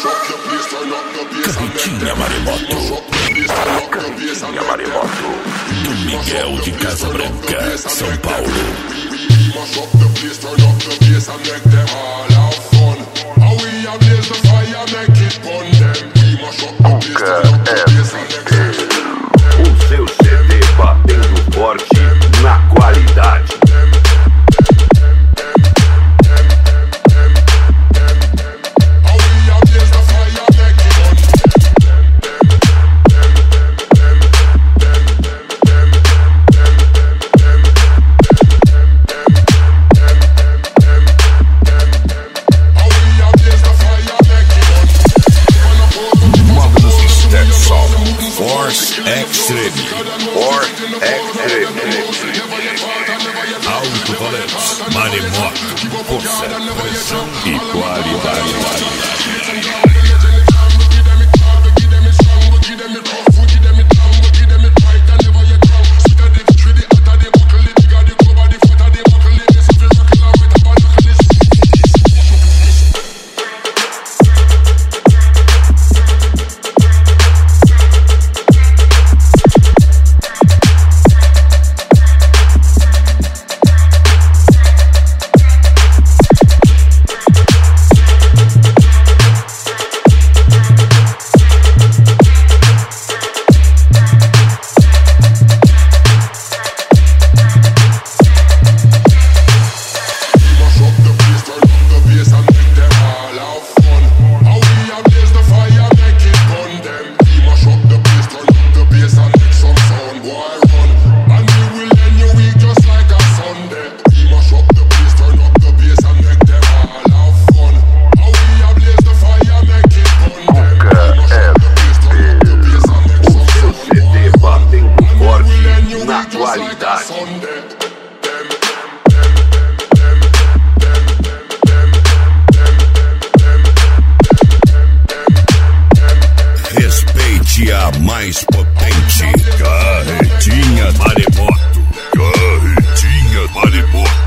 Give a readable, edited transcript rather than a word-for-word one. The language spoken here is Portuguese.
Carretinha Maremoto. Carretinha Maremoto. Do Miguel de Casa Branca, São Paulo. Cuca FT. O seu CD batendo forte na qualidade. Alto-falantes, Maremoto, força, pressão e qualidade. Respeite a mais potente Carretinha Maremoto. Carretinha Maremoto.